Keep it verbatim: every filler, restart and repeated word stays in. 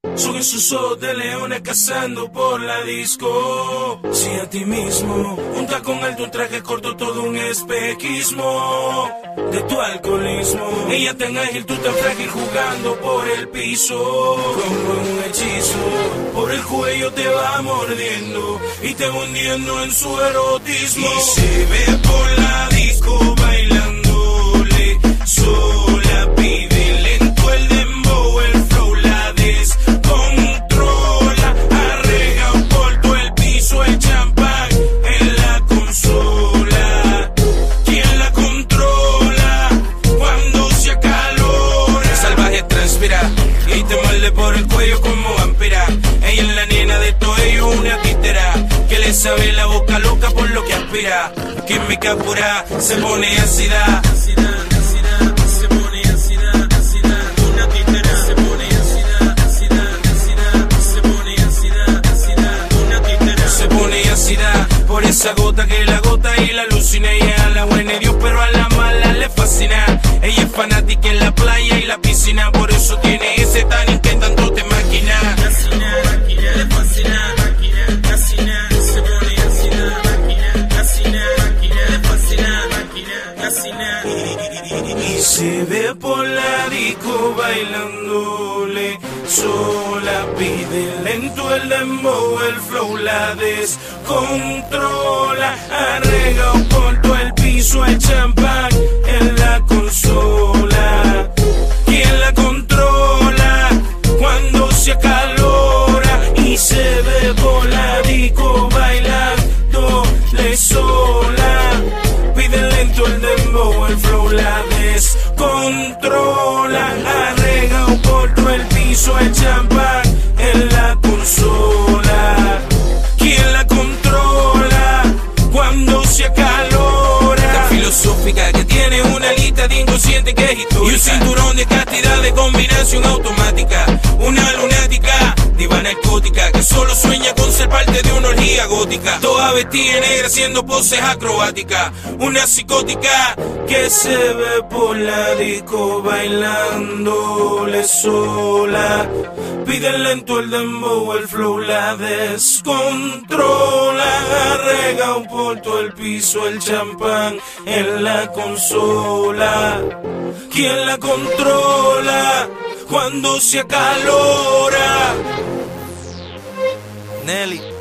Son esos ojos de leones cazando por la disco. Si a ti mismo, un tacón alto, un traje corto, todo un espejismo de tu alcoholismo. Ella tan ágil, tú tan frágil, jugando por el piso. Como un hechizo, por el cuello te va mordiendo y te va hundiendo en su erotismo. Y se ve por la disco bailándole sola, pide lento el dembow, el flow la descontrola, arregao por todo el piso, el champán en la consola. ¿Quién la controla cuando se acalora? Salvaje transpira y te muerde por el cuello como vampira. Ella es la nena de todo ello, una títera que le sabe la boca loca por lo que aspira. Química pura, se pone ácida. Por esa gota que la gota y la alucina. Ella a la buena y Dios, pero a la mala le fascina. Ella es fanática en la playa y la piscina, por eso tiene ese tanning que tanto te maquina. Casina, máquina, le fascina, máquina, casina, se pone ácida, máquina, casina, máquina, le fascina, máquina, casina. Y se ve por la disco bailándole sola, pide lento el dembow, el flow la descontrola, arregao por todo el piso, el champán en la consola. ¿Quién la controla cuando se acalora? Y se ve por la disco bailándole sola, pide lento el dembow, el flow la descontrola, arregao por todo el piso, el champán en la consola. ¿Quién la controla cuando se acalora? Tan filosófica que tiene una lista de inconsciente que es histórica y un cinturón de castidad de combinación automática. Una lunática, diva narcótica que solo sueña con ser parte de una orgía gótica. Toda vestida de negra haciendo poses acrobáticas. Una psicótica que se ve por la disco bailándole sola, pide lento el dembow, el flow la descontrola, arregao por todo el piso, el champán en la consola. ¿Quién la controla cuando se acalora? Nelly.